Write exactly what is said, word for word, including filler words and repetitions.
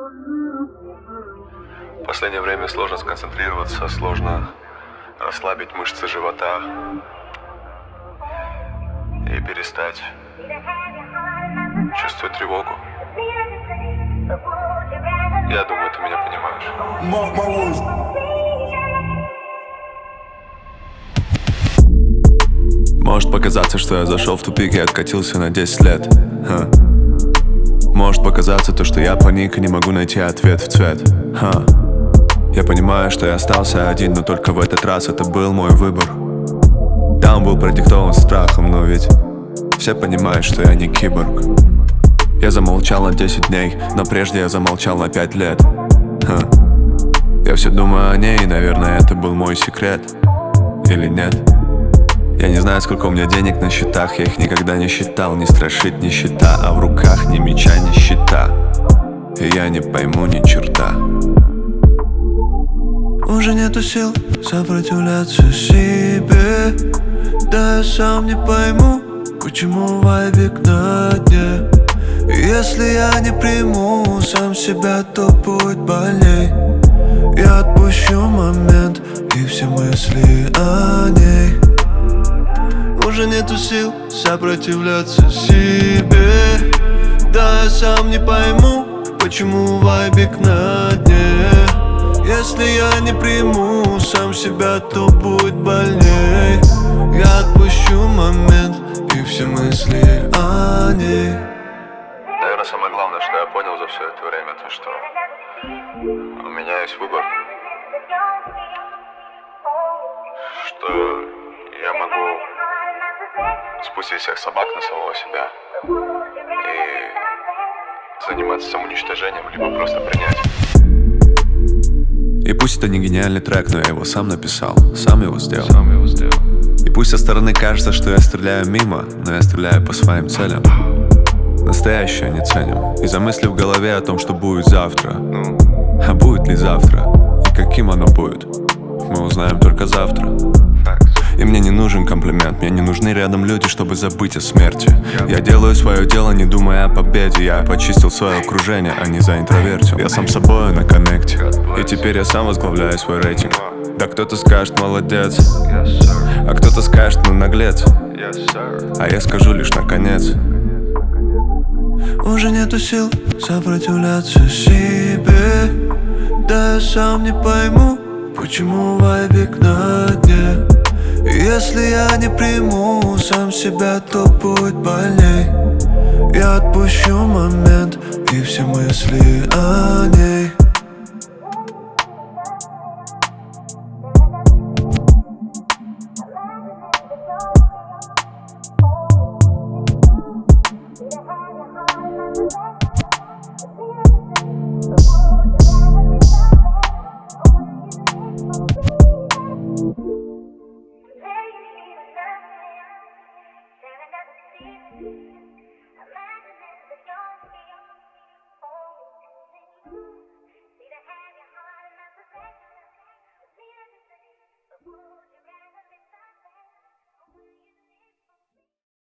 В последнее время сложно сконцентрироваться, сложно расслабить мышцы живота и перестать чувствовать тревогу. Я думаю, ты меня понимаешь. Может показаться, что я зашел в тупик и откатился на десять лет. Ха. Может показаться то, что я паник и не могу найти ответ в цвет. Ха. Я понимаю, что я остался один, но только в этот раз это был мой выбор. Да, он был продиктован страхом, но ведь все понимают, что я не киборг. Я замолчал на десять дней, но прежде я замолчал на пять лет. Ха. Я все думаю о ней, и, наверное, это был мой секрет. Или нет? Я не знаю, сколько у меня денег на счетах, я их никогда не считал. Не страшит нищета, а в руках ни меча, ни щита. И я не пойму ни черта. Уже нету сил сопротивляться себе. Да я сам не пойму, почему вайбик на дне. Если я не приму сам себя, то будет больней. Я отпущу момент и все мысли о ней. Уже нету сил сопротивляться себе. Да я сам не пойму, почему вайбик на дне. Если я не приму сам себя, то будет больней. Я отпущу момент и все мысли о ней. Наверное, самое главное, что я понял за все это время, то что у меня есть выбор. Что я могу спустить всех собак на самого себя и заниматься самоуничтожением, либо просто принять. И пусть это не гениальный трек, но я его сам написал, сам его сделал. Сам его сделал. И пусть со стороны кажется, что я стреляю мимо, но я стреляю по своим целям. Настоящее не ценим. Из-за мысли в голове о том, что будет завтра. Ну, А будет ли завтра? И каким оно будет? Мы узнаем только завтра. факт. И мне не нужен комплимент, мне не нужны рядом люди, чтобы забыть о смерти. Я делаю свое дело, не думая о победе. Я почистил свое окружение, а не заинтровертил. Я сам с собой на коннекте, и теперь я сам возглавляю свой рейтинг. Да кто-то скажет молодец, Yes, sir. а кто-то скажет ну наглец. Yes, sir. А я скажу лишь наконец. Уже нету сил сопротивляться себе. Да я сам не пойму, почему вайбик на дне. Если я не приму сам себя, то будет больней. Я отпущу момент и все мысли о ней. Imagine if the young, young, young, young, young, young,